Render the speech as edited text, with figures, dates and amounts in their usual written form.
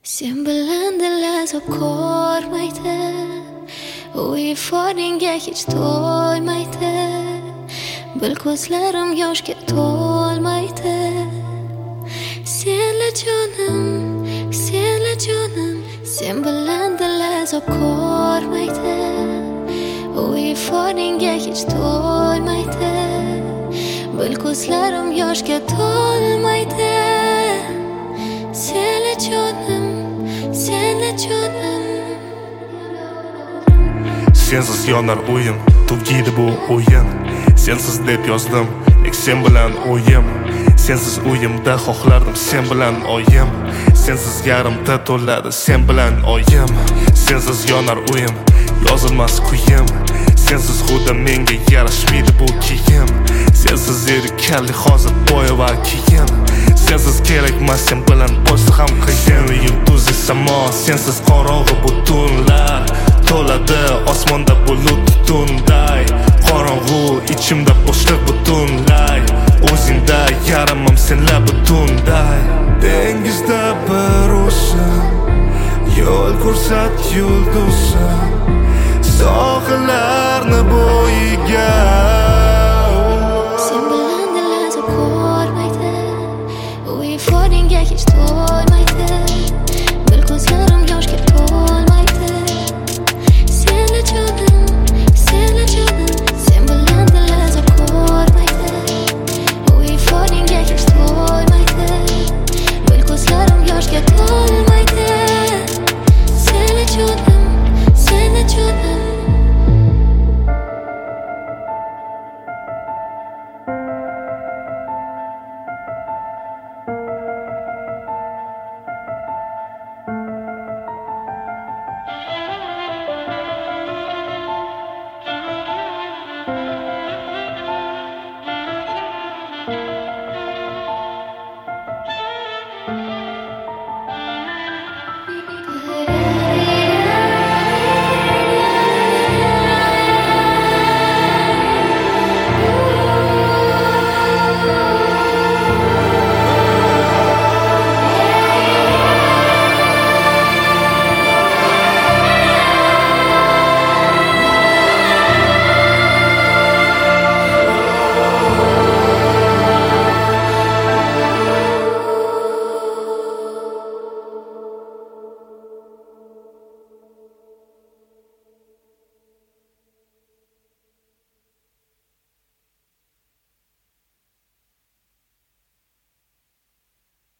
Sen bilan dil azob ko'rmaydi, u ifodangga hech to'ymaydi. Bil ko'zlarim yoshga to'lmaydi. Senla jonim, senla jonim, sen bilan dil azob ko'rmaydi, u ifodangga hech to'lmaydi. Bil ko'zlarim yoshga to'lmaydi. Senla jonim, senla jonim. Sensiz yonar o'yim, tug'iydi bu o'yin. Sensiz deb yozdim, lek sen bilan o'yim. Sensiz o'yimda xohlardim sen bilan oyim. Sensiz yarimda to'ladi sen bilan oyim. Sensiz yonar o'yim, yozilmas kuyim. Sensiz xudo menga yarashmaydi bu kiyim. Sensiz erikalli hozir bo'y va kiyim. Sensiz kerakmas sen bilan bo'lsa ham qiyin. Yulduz samo, sensiz qorong'i butunlar. To'ladi osmonda bulut tutunday. Qorong'u ichimda bo'shliq butunlay. O'zingda yaramam senla butunday. Dengizda bir o'zim, yo'l ko'rsat yulduzim. Sohillarni bo'yiga